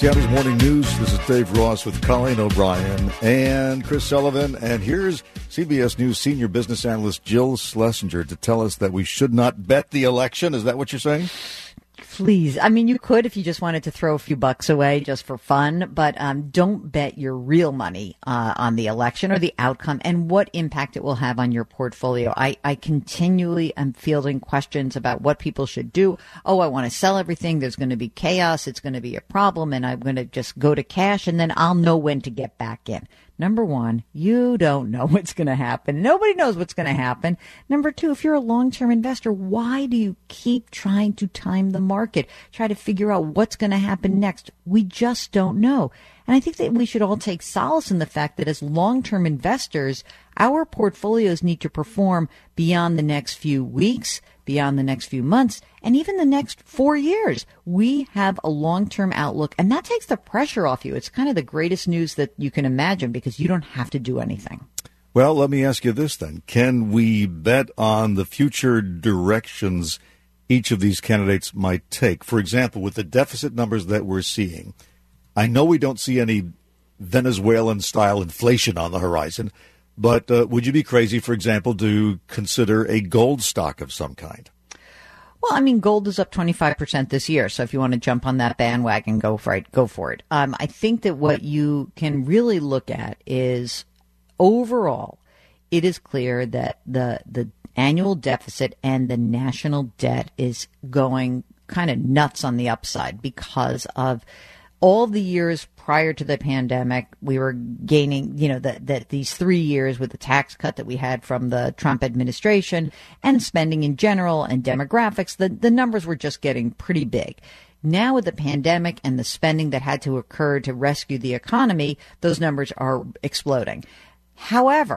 Seattle's Morning News. This is Dave Ross with Colleen O'Brien and Chris Sullivan. And here's CBS News senior business analyst Jill Schlesinger to tell us that we should not bet the election. Is that what you're saying? Please. I mean, you could if you just wanted to throw a few bucks away just for fun, but don't bet your real money on the election or the outcome and what impact it will have on your portfolio. I continually am fielding questions about what people should do. Oh, I want to sell everything. There's going to be chaos. It's going to be a problem, and I'm going to just go to cash, and then I'll know when to get back in. Number one, you don't know what's going to happen. Nobody knows what's going to happen. Number two, if you're a long-term investor, why do you keep trying to time the market, try to figure out what's going to happen next? We just don't know. And I think that we should all take solace in the fact that as long-term investors, our portfolios need to perform beyond the next few weeks, beyond the next few months, and even the next 4 years. We have a long-term outlook, and that takes the pressure off you. It's kind of the greatest news that you can imagine because you don't have to do anything. Well, let me ask you this then. Can we bet on the future directions each of these candidates might take? For example, with the deficit numbers that we're seeing, I know we don't see any Venezuelan-style inflation on the horizon, but would you be crazy, for example, to consider a gold stock of some kind? Well, I mean, gold is up 25% this year. So if you want to jump on that bandwagon, go for it. I think that what you can really look at is overall, it is clear that the annual deficit and the national debt is going kind of nuts on the upside because of all the years prior to the pandemic. We were gaining, that these 3 years with the tax cut that we had from the Trump administration and spending in general and demographics, the numbers were just getting pretty big. Now with the pandemic and the spending that had to occur to rescue the economy, those numbers are exploding. However,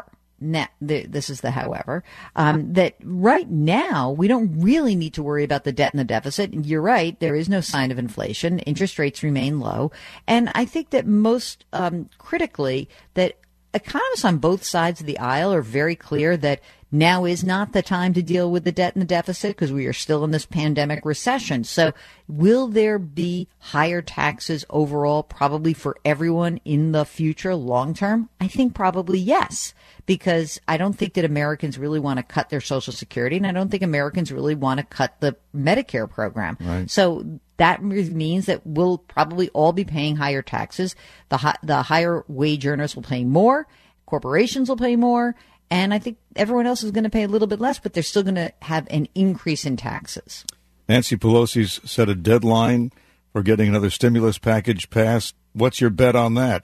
this is the however, that right now we don't really need to worry about the debt and the deficit. You're right. There is no sign of inflation. Interest rates remain low. And I think that most critically that economists on both sides of the aisle are very clear that now is not the time to deal with the debt and the deficit because we are still in this pandemic recession. So will there be higher taxes overall, probably for everyone in the future long term? I think probably yes, because I don't think that Americans really want to cut their Social Security, and I don't think Americans really want to cut the Medicare program. Right. So that means that we'll probably all be paying higher taxes. The higher wage earners will pay more. Corporations will pay more. And I think everyone else is going to pay a little bit less, but they're still going to have an increase in taxes. Nancy Pelosi's set a deadline for getting another stimulus package passed. What's your bet on that?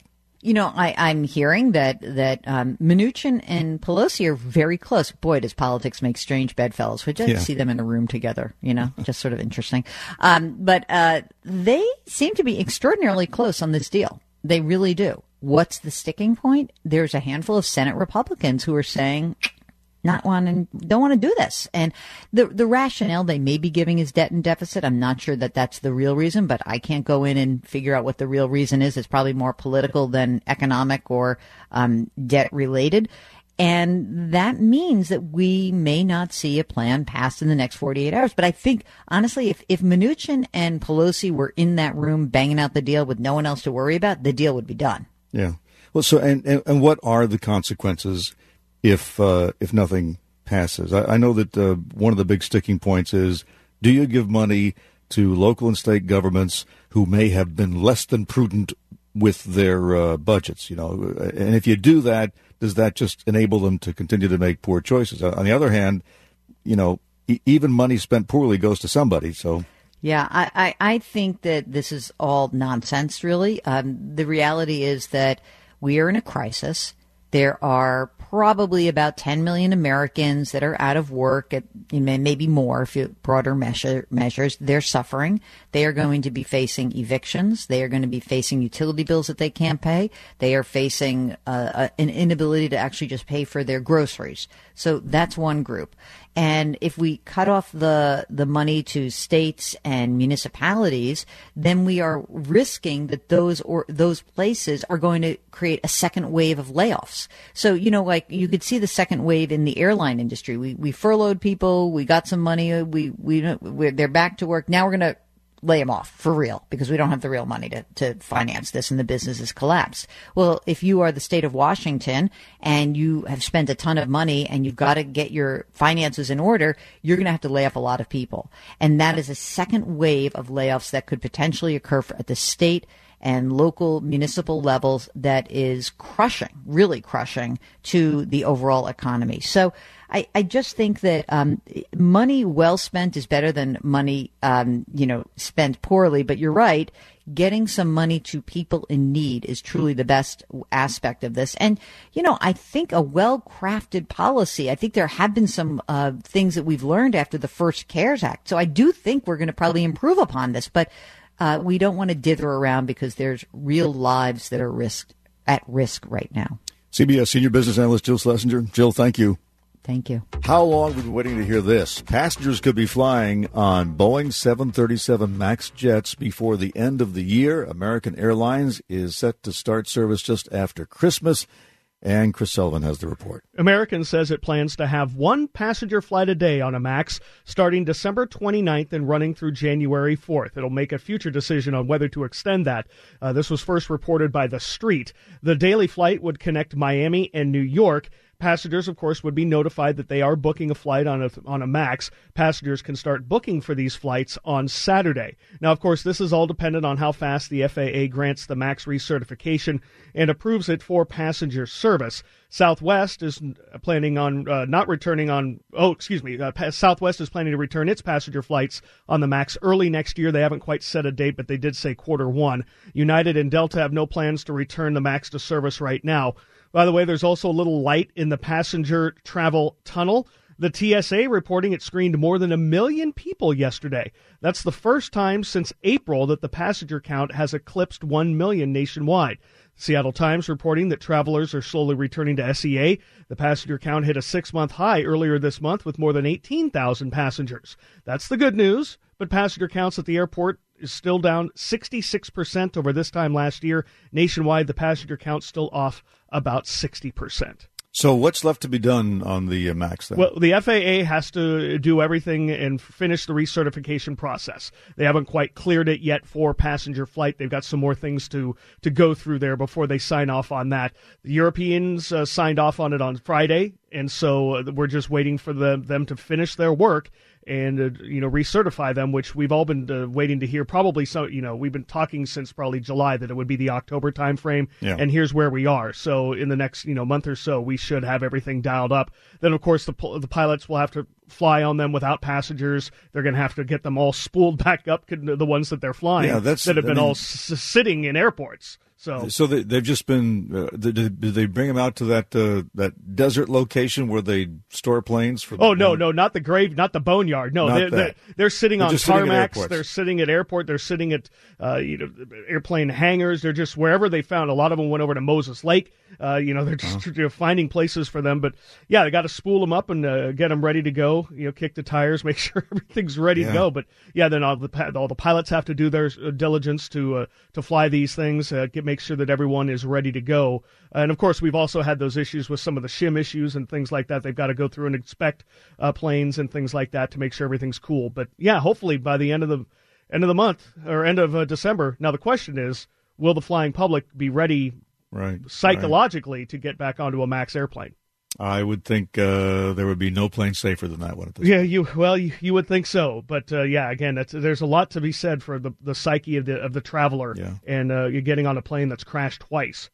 I'm hearing that Mnuchin and Pelosi are very close. Boy, does politics make strange bedfellows. We just see them in a room together, just sort of interesting. But they seem to be extraordinarily close on this deal. They really do. What's the sticking point? There's a handful of Senate Republicans who are saying don't want to do this. And the rationale they may be giving is debt and deficit. I'm not sure that that's the real reason, but I can't go in and figure out what the real reason is. It's probably more political than economic or debt related. And that means that we may not see a plan passed in the next 48 hours. But I think, honestly, if Mnuchin and Pelosi were in that room banging out the deal with no one else to worry about, the deal would be done. Yeah. Well, so and what are the consequences if nothing passes? I know that one of the big sticking points is, do you give money to local and state governments who may have been less than prudent with their budgets? And if you do that, does that just enable them to continue to make poor choices? On the other hand, even money spent poorly goes to somebody. So. Yeah, I think that this is all nonsense, really. The reality is that we are in a crisis. There are probably about 10 million Americans that are out of work, maybe more if you broader measures. They're suffering. They are going to be facing evictions. They are going to be facing utility bills that they can't pay. They are facing an inability to actually just pay for their groceries. So that's one group. And if we cut off the money to states and municipalities, then we are risking that those places are going to create a second wave of layoffs. So, like you could see the second wave in the airline industry. We furloughed people. We got some money. They're back to work. Now we're going to lay them off for real because we don't have the real money to finance this and the business has collapsed. Well, if you are the state of Washington and you have spent a ton of money and you've got to get your finances in order, you're going to have to lay off a lot of people. And that is a second wave of layoffs that could potentially occur at the state and local municipal levels that is crushing, really crushing to the overall economy. So I just think that money well spent is better than money, spent poorly. But you're right. Getting some money to people in need is truly the best aspect of this. And, I think a well-crafted policy, I think there have been some things that we've learned after the first CARES Act. So I do think we're going to probably improve upon this. But we don't want to dither around because there's real lives that are at risk right now. CBS Senior Business Analyst Jill Schlesinger. Jill, thank you. Thank you. How long have we been waiting to hear this? Passengers could be flying on Boeing 737 MAX jets before the end of the year. American Airlines is set to start service just after Christmas. And Chris Sullivan has the report. American says it plans to have one passenger flight a day on a MAX starting December 29th and running through January 4th. It'll make a future decision on whether to extend that. This was first reported by The Street. The daily flight would connect Miami and New York. Passengers, of course, would be notified that they are booking a flight on a MAX. Passengers can start booking for these flights on Saturday. Now, of course, this is all dependent on how fast the FAA grants the MAX recertification and approves it for passenger service. Southwest is planning on Southwest is planning to return its passenger flights on the MAX early next year. They haven't quite set a date, but they did say Q1. United and Delta have no plans to return the MAX to service right now. By the way, there's also a little light in the passenger travel tunnel. The TSA reporting it screened more than 1 million people yesterday. That's the first time since April that the passenger count has eclipsed 1 million nationwide. Seattle Times reporting that travelers are slowly returning to SEA. The passenger count hit a 6-month high earlier this month with more than 18,000 passengers. That's the good news, but passenger counts at the airport is still down 66% over this time last year. Nationwide, the passenger count's still off about 60%. So what's left to be done on the MAX then? Well, the FAA has to do everything and finish the recertification process. They haven't quite cleared it yet for passenger flight. They've got some more things to go through there before they sign off on that. The Europeans signed off on it on Friday, and so we're just waiting for them to finish their work and recertify them, which we've all been waiting to hear. Probably so. We've been talking since probably July that it would be the October timeframe, and here's where we are. So in the next month or so, we should have everything dialed up. Then of course the pilots will have to fly on them without passengers. They're going to have to get them all spooled back up, the ones that they're flying that have been sitting in airports. So they've just been. Did they bring them out to that desert location where they store planes? No, not the grave, not the boneyard. No, they're sitting on tarmacs. They're sitting at airport. They're sitting at airplane hangars. They're just wherever they found. A lot of them went over to Moses Lake. They're just finding places for them. But yeah, they got to spool them up and get them ready to go. Kick the tires, make sure everything's ready to go. But yeah, then all the pilots have to do their diligence to fly these things. Make sure that everyone is ready to go. And of course, we've also had those issues with some of the shim issues and things like that. They've got to go through and inspect planes and things like that to make sure everything's cool. But yeah, hopefully by the end of the month or end of December. Now the question is, will the flying public be ready psychologically to get back onto a MAX airplane? I would think there would be no plane safer than that one at this point. You would think so, but again, there's a lot to be said for the psyche of the traveler, and you're getting on a plane that's crashed twice.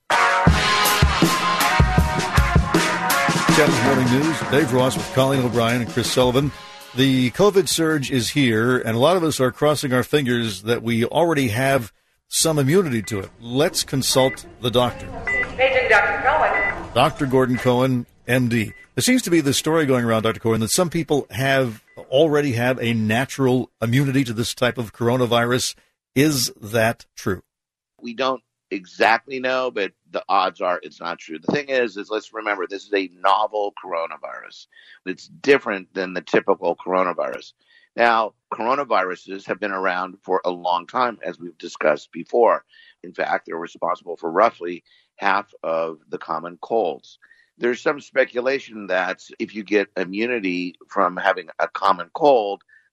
Channels Morning News, Dave Ross with Colleen O'Brien and Chris Sullivan. The COVID surge is here, and a lot of us are crossing our fingers that we already have some immunity to it. Let's consult the doctor. Paging Dr. Cohen. Dr. Gordon Cohen, MD. There seems to be this story going around, Dr. Cohen, that some people already have a natural immunity to this type of coronavirus. Is that true? We don't exactly know, but the odds are it's not true. The thing is let's remember, this is a novel coronavirus. It's different than the typical coronavirus. Now, coronaviruses have been around for a long time, as we've discussed before. In fact, they're responsible for roughly half of the common colds. There's some speculation that if you get immunity from having a common cold,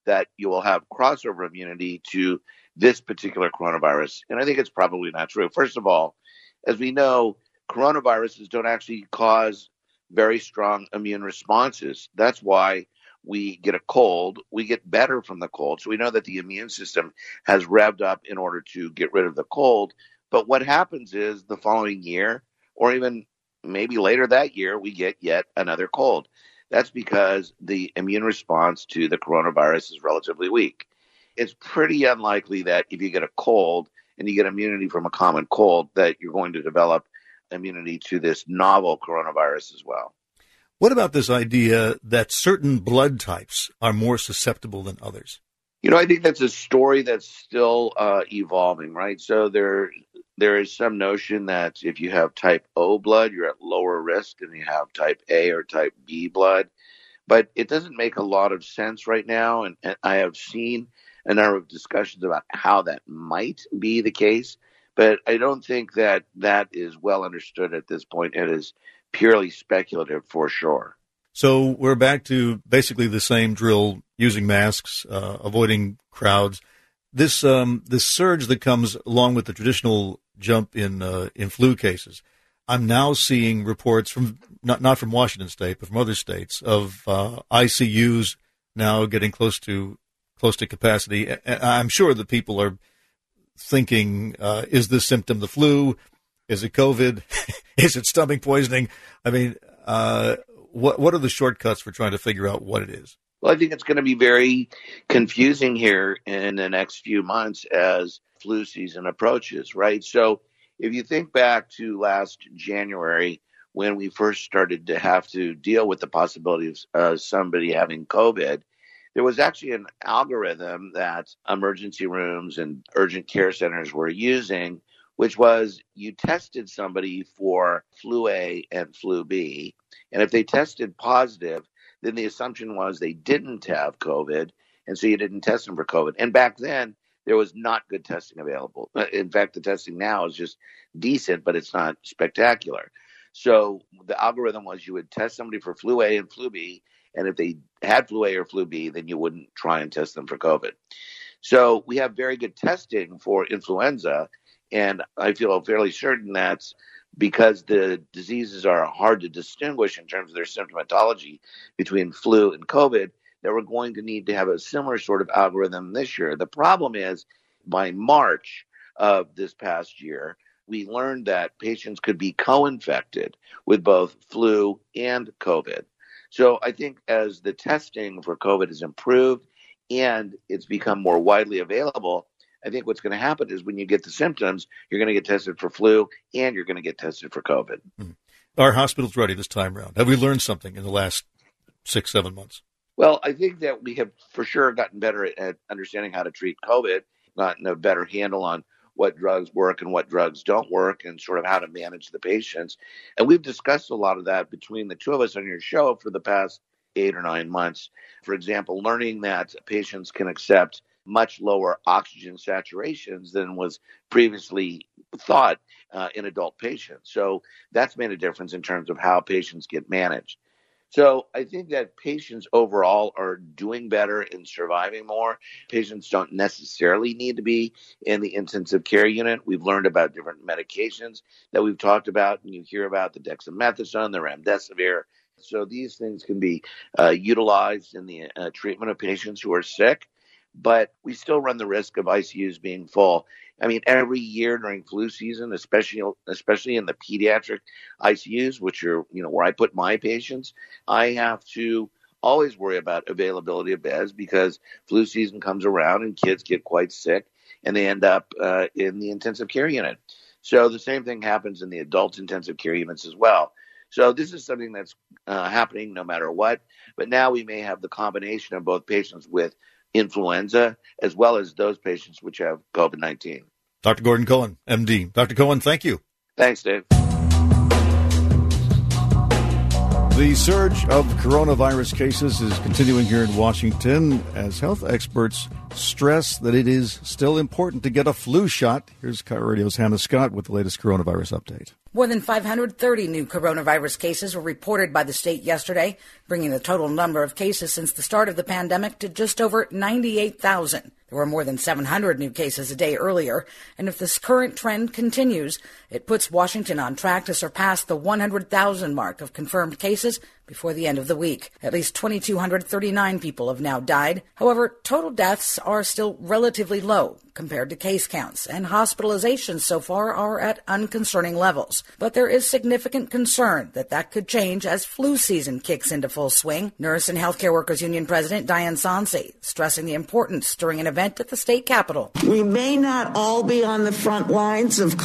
that you will have crossover immunity to this particular coronavirus. And I think it's probably not true. First of all, as we know, coronaviruses don't actually cause very strong immune responses. That's why we get a cold, we get better from the cold. So we know that the immune system has revved up in order to get rid of the cold. But what happens is the following year, or even maybe later that year, we get yet another cold. That's because the immune response to the coronavirus is relatively weak. It's pretty unlikely that if you get a cold and you get immunity from a common cold, that you're going to develop immunity to this novel coronavirus as well. What about this idea that certain blood types are more susceptible than others? I think that's a story that's still evolving, right? So there is some notion that if you have type O blood, you're at lower risk than you have type A or type B blood. But it doesn't make a lot of sense right now. And I have seen a number of discussions about how that might be the case. But I don't think that is well understood at this point. It is purely speculative for sure. So we're back to basically the same drill, using masks, avoiding crowds. This surge that comes along with the traditional jump in flu cases. I'm now seeing reports from not from Washington State, but from other states of ICUs now getting close to capacity. I'm sure that people are thinking, is this symptom the flu? Is it COVID? Is it stomach poisoning? I mean, what are the shortcuts for trying to figure out what it is? Well, I think it's going to be very confusing here in the next few months as flu season approaches, right? So if you think back to last January when we first started to have to deal with the possibility of somebody having COVID, there was actually an algorithm that emergency rooms and urgent care centers were using, which was you tested somebody for flu A and flu B. And if they tested positive, then the assumption was they didn't have COVID, and so you didn't test them for COVID. And back then, there was not good testing available. In fact, the testing now is just decent, but it's not spectacular. So the algorithm was you would test somebody for flu A and flu B, and if they had flu A or flu B, then you wouldn't try and test them for COVID. So we have very good testing for influenza, and I feel fairly certain that's because the diseases are hard to distinguish in terms of their symptomatology between flu and COVID, that we're going to need to have a similar sort of algorithm this year. The problem is by March of this past year, we learned that patients could be co-infected with both flu and COVID. So I think as the testing for COVID has improved and it's become more widely available, I think what's going to happen is when you get the symptoms, you're going to get tested for flu and you're going to get tested for COVID. Are hospitals ready this time around? Have we learned something in the last 6-7 months? Well, I think that we have for sure gotten better at understanding how to treat COVID, gotten a better handle on what drugs work and what drugs don't work and sort of how to manage the patients. And we've discussed a lot of that between the two of us on your show for the past 8 or 9 months. For example, learning that patients can accept much lower oxygen saturations than was previously thought in adult patients. So that's made a difference in terms of how patients get managed. So I think that patients overall are doing better and surviving more. Patients don't necessarily need to be in the intensive care unit. We've learned about different medications that we've talked about, and you hear about the dexamethasone, the remdesivir. So these things can be utilized in the treatment of patients who are sick, but we still run the risk of ICUs being full. I mean, every year during flu season, especially in the pediatric ICUs, which are, where I put my patients, I have to always worry about availability of beds because flu season comes around and kids get quite sick and they end up in the intensive care unit. So the same thing happens in the adult intensive care units as well. So this is something that's happening no matter what. But now we may have the combination of both patients with influenza, as well as those patients which have COVID-19. Dr. Gordon Cohen, MD. Dr. Cohen, thank you. Thanks, Dave. The surge of coronavirus cases is continuing here in Washington as health experts stress that it is still important to get a flu shot. Here's KIRO Radio's Hannah Scott with the latest coronavirus update. More than 530 new coronavirus cases were reported by the state yesterday, bringing the total number of cases since the start of the pandemic to just over 98,000. There were more than 700 new cases a day earlier, and if this current trend continues, it puts Washington on track to surpass the 100,000 mark of confirmed cases before the end of the week. At least 2,239 people have now died. However, total deaths are still relatively low compared to case counts, and hospitalizations so far are at unconcerning levels. But there is significant concern that could change as flu season kicks into full swing. Nurse and Healthcare Workers Union President Diane Sansi stressing the importance during an event at the state capitol. We may not all be on the front lines of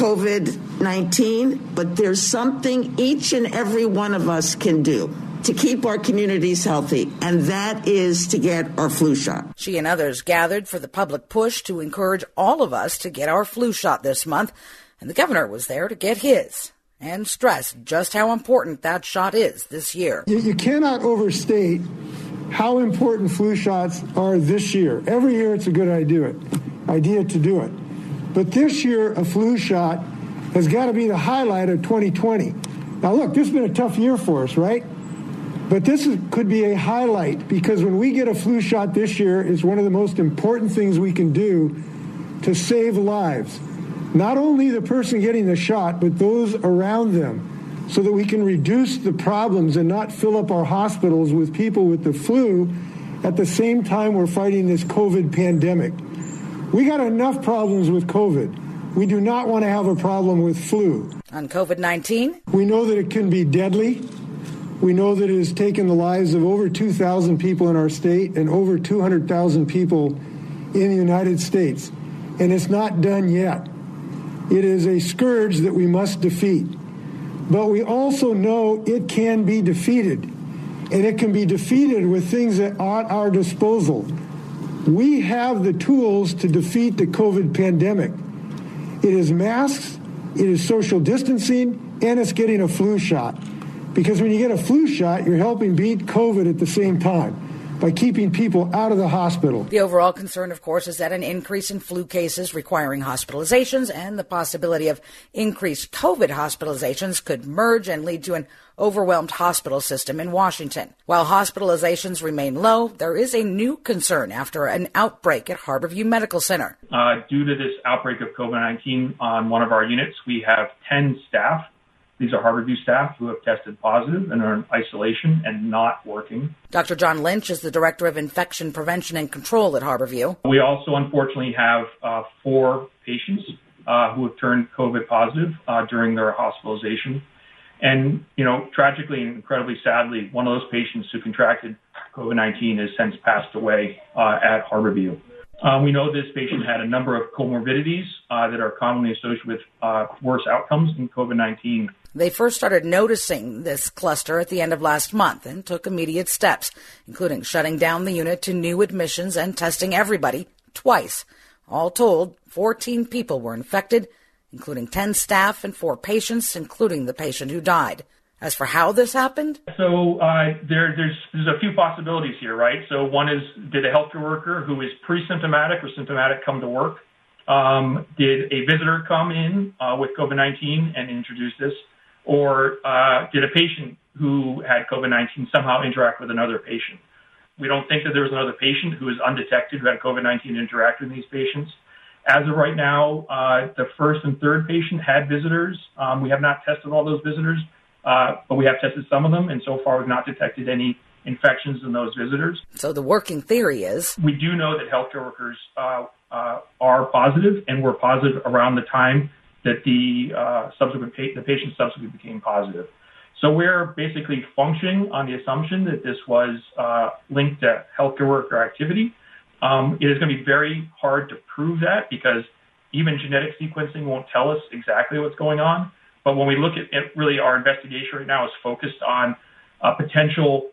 COVID-19, but there's something each and every one of us can do to keep our communities healthy, and that is to get our flu shot. She and others gathered for the public push to encourage all of us to get our flu shot this month, and the governor was there to get his and stressed just how important that shot is this year. You cannot overstate how important flu shots are this year. Every year it's a good idea to do it. But this year, a flu shot has got to be the highlight of 2020. Now look, this has been a tough year for us, right? But this could be a highlight, because when we get a flu shot this year, it's one of the most important things we can do to save lives. Not only the person getting the shot, but those around them, so that we can reduce the problems and not fill up our hospitals with people with the flu at the same time we're fighting this COVID pandemic. We got enough problems with COVID. We do not want to have a problem with flu. On COVID-19, we know that it can be deadly. We know that it has taken the lives of over 2,000 people in our state and over 200,000 people in the United States. And it's not done yet. It is a scourge that we must defeat. But we also know it can be defeated. And it can be defeated with things that are at our disposal. We have the tools to defeat the COVID pandemic. It is masks, it is social distancing, and it's getting a flu shot. Because when you get a flu shot, you're helping beat COVID at the same time by keeping people out of the hospital. The overall concern, of course, is that an increase in flu cases requiring hospitalizations and the possibility of increased COVID hospitalizations could merge and lead to an overwhelmed hospital system in Washington. While hospitalizations remain low, there is a new concern after an outbreak at Harborview Medical Center. Due to this outbreak of COVID-19 on one of our units, we have 10 staff. These are Harborview staff who have tested positive and are in isolation and not working. Dr. John Lynch is the Director of Infection Prevention and Control at Harborview. We also, unfortunately, have 4 patients who have turned COVID positive during their hospitalization. And, tragically and incredibly sadly, one of those patients who contracted COVID-19 has since passed away at Harborview. We know this patient had a number of comorbidities that are commonly associated with worse outcomes in COVID-19. They first started noticing this cluster at the end of last month and took immediate steps, including shutting down the unit to new admissions and testing everybody twice. All told, 14 people were infected, including 10 staff and 4 patients, including the patient who died. As for how this happened? So there's a few possibilities here, right? So one is, did a healthcare worker who is pre-symptomatic or symptomatic come to work? Did a visitor come in with COVID-19 and introduce this? Or did a patient who had COVID-19 somehow interact with another patient? We don't think that there was another patient who is undetected who had COVID-19 interacted with these patients. As of right now, the first and third patient had visitors. We have not tested all those visitors. But we have tested some of them, and so far we've not detected any infections in those visitors. So the working theory is? We do know that healthcare workers are positive, and were positive around the time that the patient subsequently became positive. So we're basically functioning on the assumption that this was linked to healthcare worker activity. It is going to be very hard to prove that, because even genetic sequencing won't tell us exactly what's going on. But when we look at it, really our investigation right now is focused on potential,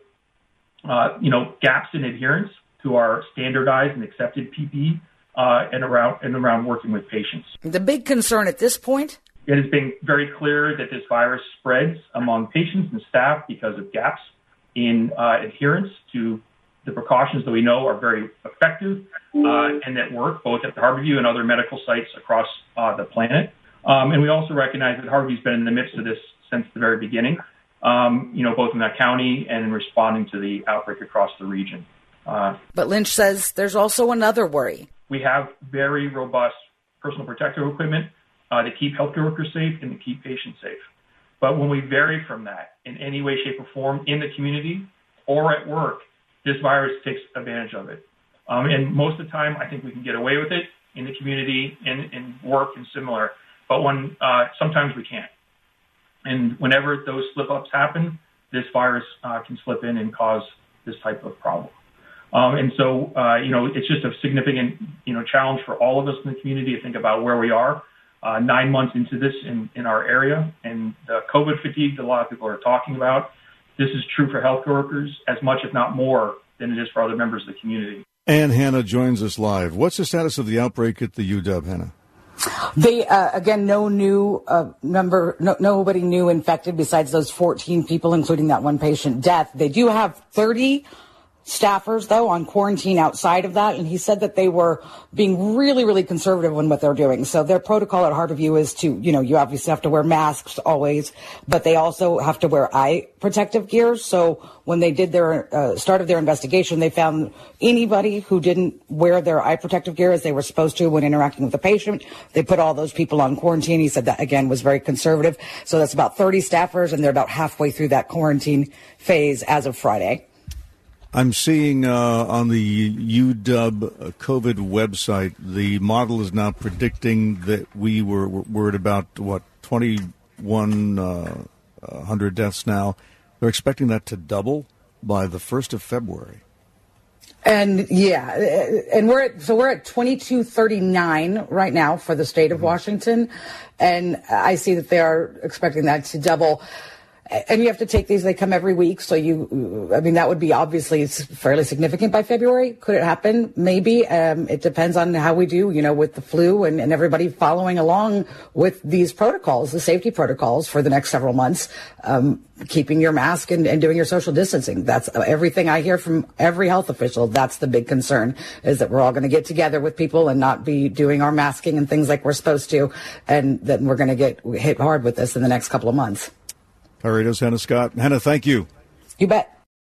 gaps in adherence to our standardized and accepted PPE and around working with patients. The big concern at this point? It has been very clear that this virus spreads among patients and staff because of gaps in adherence to the precautions that we know are very effective and that work both at the Harborview and other medical sites across the planet. And we also recognize that Harborview's been in the midst of this since the very beginning, both in that county and in responding to the outbreak across the region. But Lynch says there's also another worry. We have very robust personal protective equipment to keep healthcare workers safe and to keep patients safe. But when we vary from that in any way, shape, or form in the community or at work, this virus takes advantage of it. And most of the time, I think we can get away with it in the community and in work and similar. But when sometimes we can't. And whenever those slip-ups happen, this virus can slip in and cause this type of problem. And so, it's just a significant, challenge for all of us in the community to think about where we are 9 months into this in our area and the COVID fatigue that a lot of people are talking about. This is true for healthcare workers as much, if not more, than it is for other members of the community. And Hannah joins us live. What's the status of the outbreak at the UW, Hannah? They, again, no new nobody new infected besides those 14 people, including that one patient death. They do have 30 staffers, though, on quarantine outside of that. And he said that they were being really, really conservative in what they're doing. So their protocol at Harborview is to, you obviously have to wear masks always, but they also have to wear eye protective gear. So when they did their started their investigation, they found anybody who didn't wear their eye protective gear as they were supposed to when interacting with the patient. They put all those people on quarantine. He said that, again, was very conservative. So that's about 30 staffers, and they're about halfway through that quarantine phase as of Friday. I'm seeing on the UW COVID website, the model is now predicting that we're at about, 2,100 deaths now. They're expecting that to double by the 1st of February. And we're at 2239 right now for the state of Washington. And I see that they are expecting that to double. And you have to take these, they come every week. So that would be obviously fairly significant by February. Could it happen? Maybe. It depends on how we do, with the flu and everybody following along with these protocols, the safety protocols for the next several months, keeping your mask and doing your social distancing. That's everything I hear from every health official. That's the big concern, is that we're all going to get together with people and not be doing our masking and things like we're supposed to. And then we're going to get hit hard with this in the next couple of months. Radio's Hannah Scott. Hannah, thank you. You bet.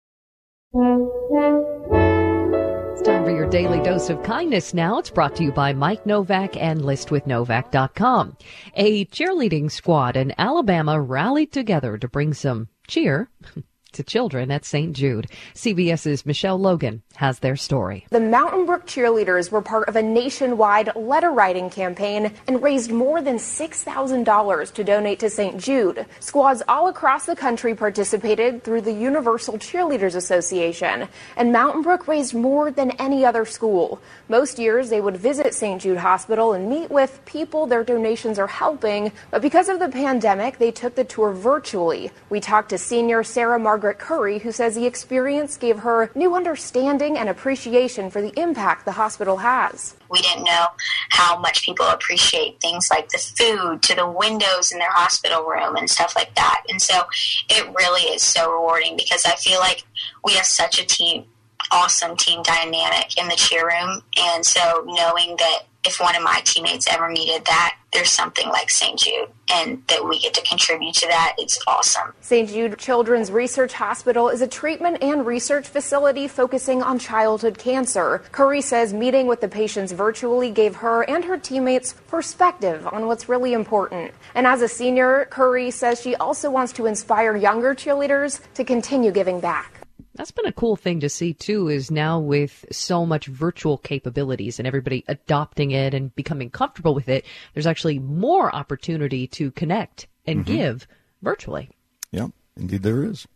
It's time for your daily dose of kindness now. It's brought to you by Mike Novak and listwithnovak.com. A cheerleading squad in Alabama rallied together to bring some cheer to children at St. Jude. CBS's Michelle Logan has their story. The Mountain Brook cheerleaders were part of a nationwide letter writing campaign and raised more than $6,000 to donate to St. Jude. Squads all across the country participated through the Universal Cheerleaders Association, and Mountain Brook raised more than any other school. Most years they would visit St. Jude Hospital and meet with people their donations are helping, but because of the pandemic, they took the tour virtually. We talked to senior Sarah Margaret Curry, who says the experience gave her new understanding and appreciation for the impact the hospital has. We didn't know how much people appreciate things like the food to the windows in their hospital room and stuff like that. And so it really is so rewarding because I feel like we have such a awesome team dynamic in the cheer room. And so knowing that if one of my teammates ever needed that, there's something like St. Jude, and that we get to contribute to that, it's awesome. St. Jude Children's Research Hospital is a treatment and research facility focusing on childhood cancer. Curry says meeting with the patients virtually gave her and her teammates perspective on what's really important. And as a senior, Curry says she also wants to inspire younger cheerleaders to continue giving back. That's been a cool thing to see, too, is now with so much virtual capabilities and everybody adopting it and becoming comfortable with it, there's actually more opportunity to connect and give virtually. Yeah, indeed there is.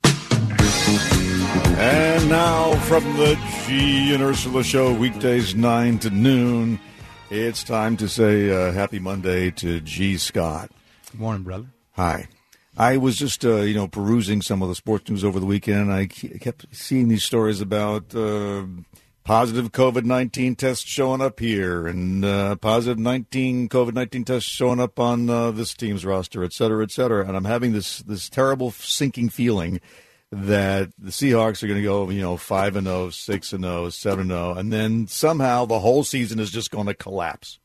And now from the G and Ursula Show, weekdays 9 to noon, it's time to say happy Monday to G. Scott. Good morning, brother. Hi. I was just, perusing some of the sports news over the weekend, and I kept seeing these stories about positive COVID-19 tests showing up here, and positive COVID-19 tests showing up on this team's roster, et cetera, and I'm having this terrible sinking feeling that the Seahawks are going to go, 5-0, 6-0, 7-0, and then somehow the whole season is just going to collapse.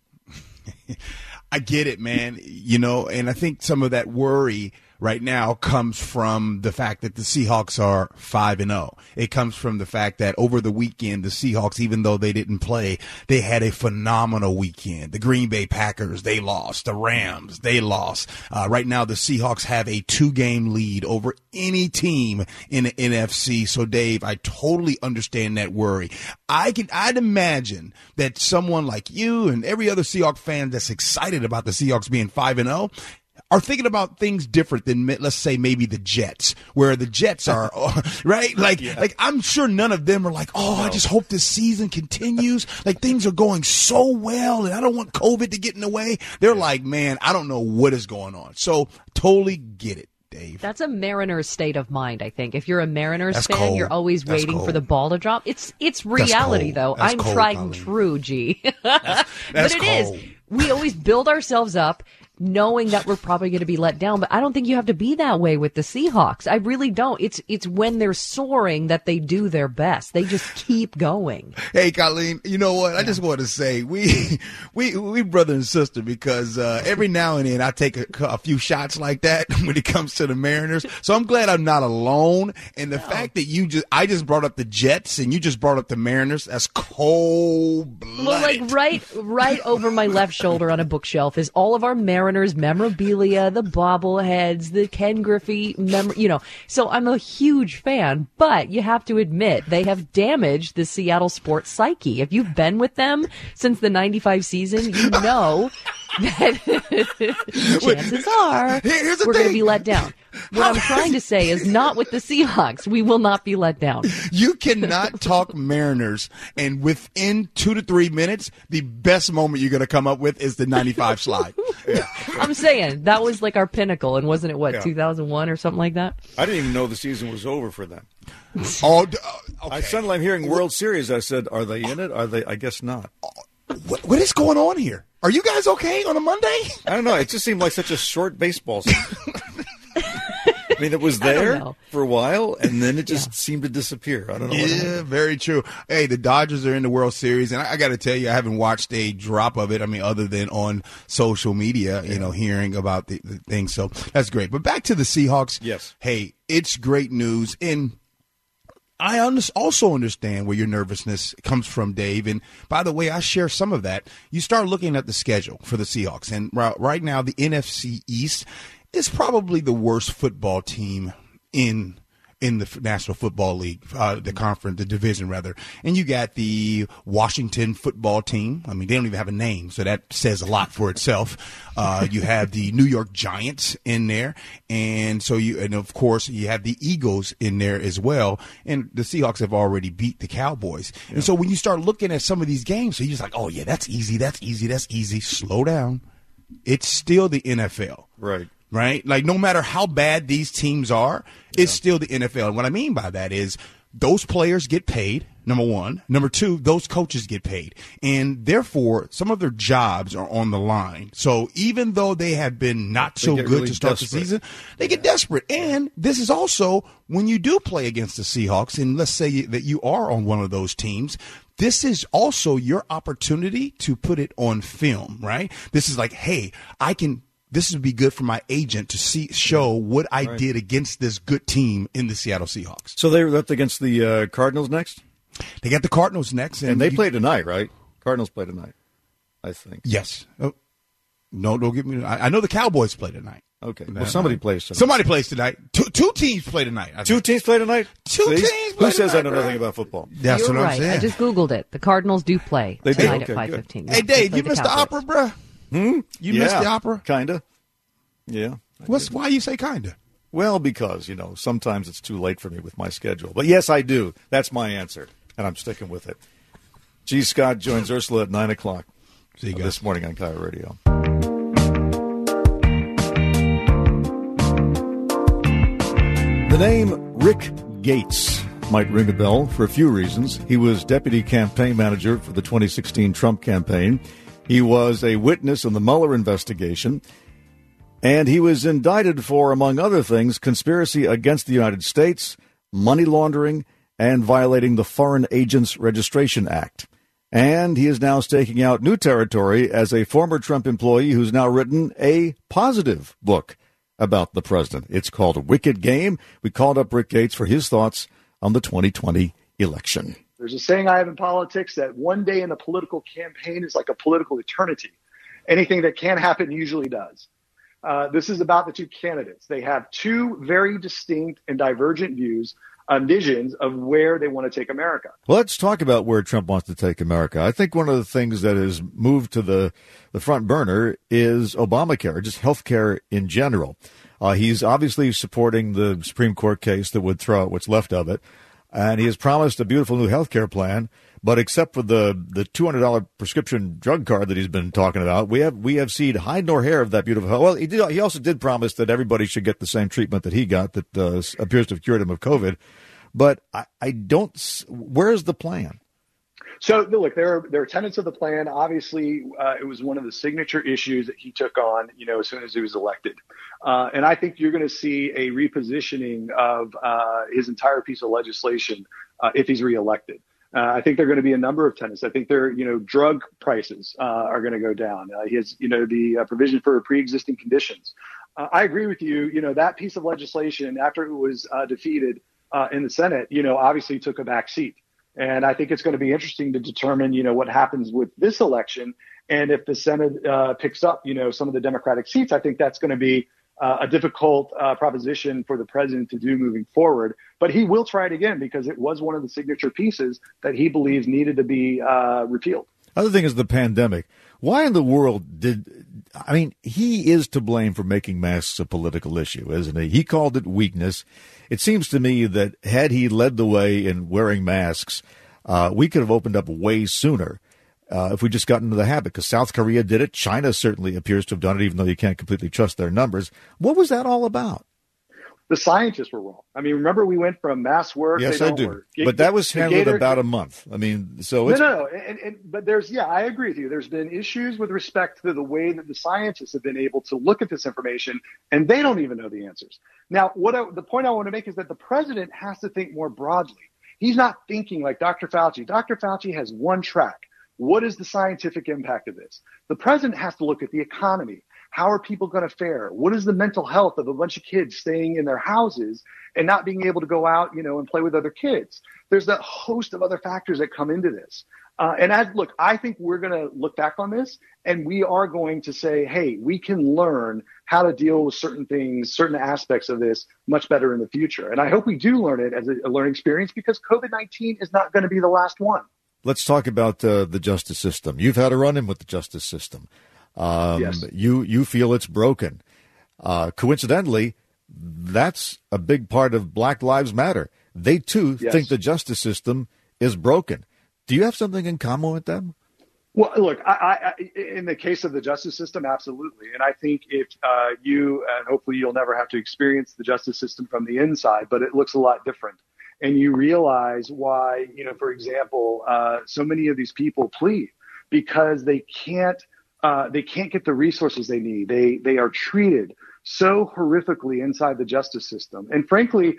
I get it, man. And I think some of that worry right now comes from the fact that the Seahawks are 5-0. It comes from the fact that over the weekend, the Seahawks, even though they didn't play, they had a phenomenal weekend. The Green Bay Packers, they lost. The Rams, they lost. Right now, the Seahawks have a 2-game lead over any team in the NFC. So, Dave, I totally understand that worry. I'd imagine that someone like you and every other Seahawks fan that's excited about the Seahawks being 5-0 are thinking about things different than, let's say, maybe the Jets, where the Jets are, right? Like I'm sure none of them are like, I just hope this season continues. Like, things are going so well, and I don't want COVID to get in the way. They're like, man, I don't know what is going on. So, totally get it, Dave. That's a Mariners state of mind, I think. If you're a Mariners fan, cold. You're always waiting for the ball to drop. It's reality, though. That's I'm cold, tried Colleen. and true, G. That's but it cold. is. We always build ourselves up knowing that we're probably going to be let down. But I don't think you have to be that way with the Seahawks. I really don't. It's when they're soaring that they do their best. They just keep going. Hey, Colleen, you know what? I just want to say we brother and sister, because every now and then I take a few shots like that when it comes to the Mariners. So I'm glad I'm not alone. And the fact that I just brought up the Jets and you just brought up the Mariners, that's cold-blooded. Well, like right over my left shoulder on a bookshelf is all of our Mariners memorabilia, the bobbleheads, the Ken Griffey, So I'm a huge fan, but you have to admit they have damaged the Seattle sports psyche. If you've been with them since the 95 season, you know that chances are we're going to be let down. What I'm trying to say is not with the Seahawks. We will not be let down. You cannot talk Mariners, and within 2 to 3 minutes, the best moment you're going to come up with is the 95 slide. Yeah. I'm saying that was like our pinnacle, and wasn't it, 2001 or something like that? I didn't even know the season was over for them. Okay. Suddenly I'm hearing World Series. I said, are they in it? Are they? I guess not. What is going on here? Are you guys okay on a Monday? I don't know. It just seemed like such a short baseball season. I mean, it was there for a while, and then it just seemed to disappear. I don't know. Yeah, very true. Hey, the Dodgers are in the World Series, and I got to tell you, I haven't watched a drop of it. I mean, other than on social media, hearing about the thing. So that's great. But back to the Seahawks. Yes. Hey, it's great news. And I also understand where your nervousness comes from, Dave. And by the way, I share some of that. You start looking at the schedule for the Seahawks. And right now, the NFC East is probably the worst football team in the National Football League, the division rather. And you got the Washington football team. I mean, they don't even have a name, so that says a lot for itself. You have the New York Giants in there. And of course you have the Eagles in there as well. And the Seahawks have already beat the Cowboys. Yeah. And so when you start looking at some of these games, so you're just like, oh yeah, that's easy. Slow down. It's still the NFL. Right? Like, no matter how bad these teams are, it's still the NFL. And what I mean by that is those players get paid, number one. Number two, those coaches get paid. And therefore, some of their jobs are on the line. So even though they have been not so good really to start the season, they get desperate. And this is also when you do play against the Seahawks, and let's say that you are on one of those teams, this is also your opportunity to put it on film, right? This is like, hey, this would be good for my agent to show what I did against this good team in the Seattle Seahawks. So they're up against the Cardinals next? They got the Cardinals next. And they play tonight, right? Cardinals play tonight, I think. Yes. Oh, no, don't get me. I know the Cowboys play tonight. Okay. Well, somebody plays tonight. Somebody plays tonight. Two teams play tonight. Two teams play tonight? Two teams play Who says tonight, I know nothing about football? That's You're what I'm right. saying. I just Googled it. The Cardinals do play tonight at 5:15. Hey, Dave, you missed the opera, bruh? You missed the opera? Kinda. Yeah. Why you say kinda? Well, because, sometimes it's too late for me with my schedule. But yes, I do. That's my answer, and I'm sticking with it. G. Scott joins Ursula at 9 o'clock. See you guys. This morning on Kyle Radio. The name Rick Gates might ring a bell for a few reasons. He was deputy campaign manager for the 2016 Trump campaign. He was a witness in the Mueller investigation. And he was indicted for, among other things, conspiracy against the United States, money laundering, and violating the Foreign Agents Registration Act. And he is now staking out new territory as a former Trump employee who's now written a positive book about the president. It's called Wicked Game. We called up Rick Gates for his thoughts on the 2020 election. There's a saying I have in politics that one day in a political campaign is like a political eternity. Anything that can happen usually does. This is about the two candidates. They have two very distinct and divergent views, visions of where they want to take America. Well, let's talk about where Trump wants to take America. I think one of the things that has moved to the front burner is Obamacare, just health care in general. He's obviously supporting the Supreme Court case that would throw out what's left of it. And he has promised a beautiful new health care plan. But except for the $200 prescription drug card that he's been talking about, we have seen hide nor hair of that beautiful health. Well, he also did promise that everybody should get the same treatment that he got that appears to have cured him of COVID. But I don't. Where's the plan? So look, there are tenets of the plan. Obviously, it was one of the signature issues that he took on, as soon as he was elected. And I think you're going to see a repositioning of his entire piece of legislation if he's reelected. I think there are going to be a number of tenets. I think drug prices are going to go down. He has, the provision for pre-existing conditions. I agree with you. That piece of legislation, after it was defeated in the Senate, obviously took a back seat. And I think it's going to be interesting to determine, what happens with this election. And if the Senate picks up, some of the Democratic seats, I think that's going to be a difficult proposition for the president to do moving forward. But he will try it again because it was one of the signature pieces that he believes needed to be repealed. Other thing is the pandemic. Why in the world he is to blame for making masks a political issue, isn't he? He called it weakness. It seems to me that had he led the way in wearing masks, we could have opened up way sooner. If we just got into the habit, because South Korea did it. China certainly appears to have done it, even though you can't completely trust their numbers. What was that all about? The scientists were wrong. Remember we went from mass work. Yes, I do. But that was handled about a month. So it's... No. But I agree with you. There's been issues with respect to the way that the scientists have been able to look at this information, and they don't even know the answers. Now, the point I want to make is that the president has to think more broadly. He's not thinking like Dr. Fauci. Dr. Fauci has one track. What is the scientific impact of this? The president has to look at the economy. How are people going to fare? What is the mental health of a bunch of kids staying in their houses and not being able to go out, and play with other kids? There's a host of other factors that come into this. I think we're going to look back on this and we are going to say, hey, we can learn how to deal with certain things, certain aspects of this much better in the future. And I hope we do learn it as a learning experience because COVID-19 is not going to be the last one. Let's talk about the justice system. You've had a run-in with the justice system. Yes. You feel it's broken. Coincidentally, that's a big part of Black Lives Matter. They, too, think the justice system is broken. Do you have something in common with them? Well, look, I in the case of the justice system, absolutely. And I think if you, and hopefully you'll never have to experience the justice system from the inside, but it looks a lot different. And you realize why, for example, so many of these people plead because they can't get the resources they need. They are treated so horrifically inside the justice system. And frankly,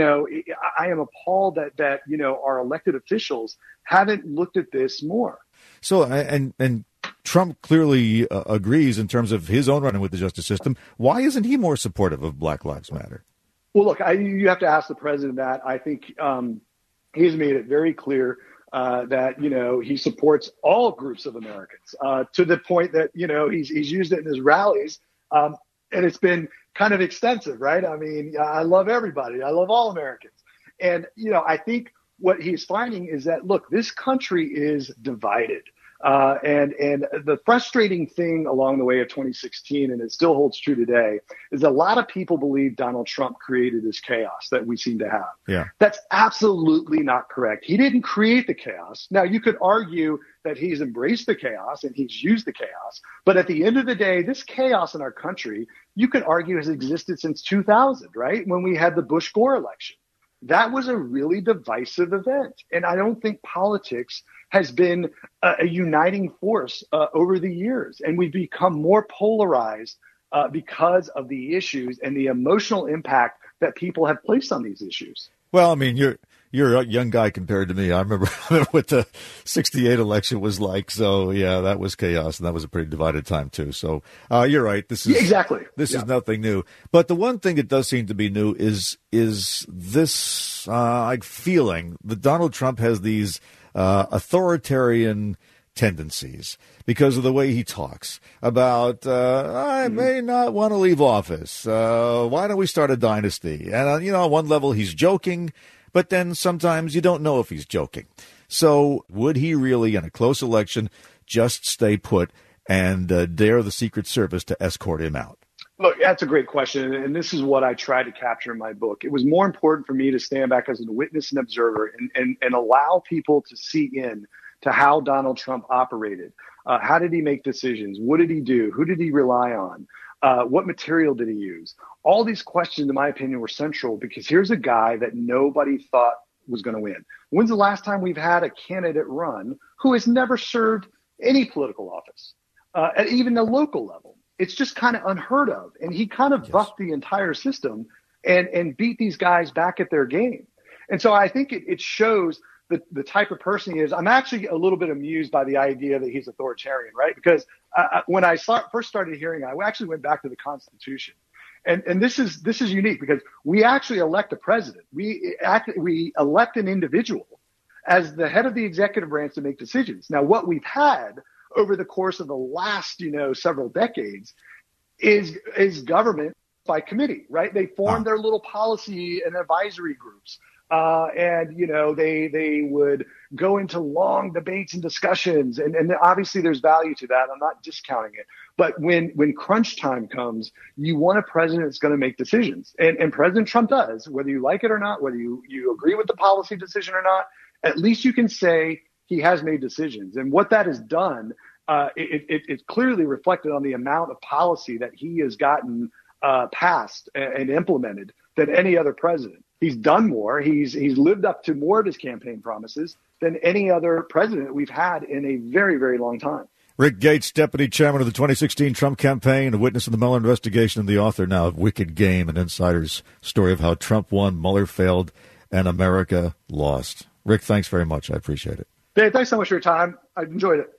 I am appalled that our elected officials haven't looked at this more. So, and Trump clearly agrees in terms of his own run-in with the justice system. Why isn't he more supportive of Black Lives Matter? Well, look, you have to ask the president that. I think he's made it very clear that, he supports all groups of Americans to the point that, he's used it in his rallies. And it's been kind of extensive, right? I love everybody. I love all Americans. And, I think what he's finding is that, look, this country is divided. And the frustrating thing along the way of 2016, and it still holds true today, is a lot of people believe Donald Trump created this chaos that we seem to have. Yeah. That's absolutely not correct. He didn't create the chaos. Now, you could argue that he's embraced the chaos and he's used the chaos. But at the end of the day, this chaos in our country, you could argue has existed since 2000, right? When we had the Bush-Gore election. that was a really divisive event. And I don't think politics has been a uniting force over the years. And we've become more polarized because of the issues and the emotional impact that people have placed on these issues. Well, I mean, you're a young guy compared to me. I remember what the 68 election was like. So, yeah, that was chaos, and that was a pretty divided time, too. So, you're right. This is This is nothing new. But the one thing that does seem to be new is this feeling that Donald Trump has these authoritarian tendencies because of the way he talks about, I may not want to leave office. Why don't we start a dynasty? And, on one level, he's joking, but then sometimes you don't know if he's joking. So would he really, in a close election, just stay put and dare the Secret Service to escort him out? Look, that's a great question, and this is what I tried to capture in my book. It was more important for me to stand back as a witness and observer and allow people to see in to how Donald Trump operated. How did he make decisions? What did he do? Who did he rely on? What material did he use? All these questions, in my opinion, were central because here's a guy that nobody thought was going to win. When's the last time we've had a candidate run who has never served any political office, at even the local level? It's just kind of unheard of. And he kind of bucked the entire system and beat these guys back at their game. And so I think it shows the type of person he is. I'm actually a little bit amused by the idea that he's authoritarian, right? Because when I first started hearing it, I actually went back to the Constitution. And this is unique because we actually elect a president. We elect an individual as the head of the executive branch to make decisions. Now, what we've had over the course of the last, several decades is government by committee, right? They form their little policy and advisory groups. And they would go into long debates and discussions. And obviously there's value to that. I'm not discounting it. But when crunch time comes, you want a president that's going to make decisions. And President Trump does, whether you like it or not, whether you agree with the policy decision or not, at least you can say he has made decisions. And what that has done, it's clearly reflected on the amount of policy that he has gotten passed and implemented than any other president. He's done more. He's lived up to more of his campaign promises than any other president we've had in a very, very long time. Rick Gates, Deputy Chairman of the 2016 Trump campaign, a witness in the Mueller investigation, and the author now of Wicked Game, an insider's story of how Trump won, Mueller failed, and America lost. Rick, thanks very much. I appreciate it. Dave, thanks so much for your time. I enjoyed it.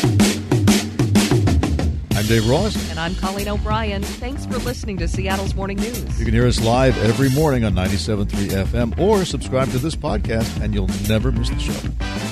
I'm Dave Ross. And I'm Colleen O'Brien. Thanks for listening to Seattle's Morning News. You can hear us live every morning on 97.3 FM or subscribe to this podcast and you'll never miss the show.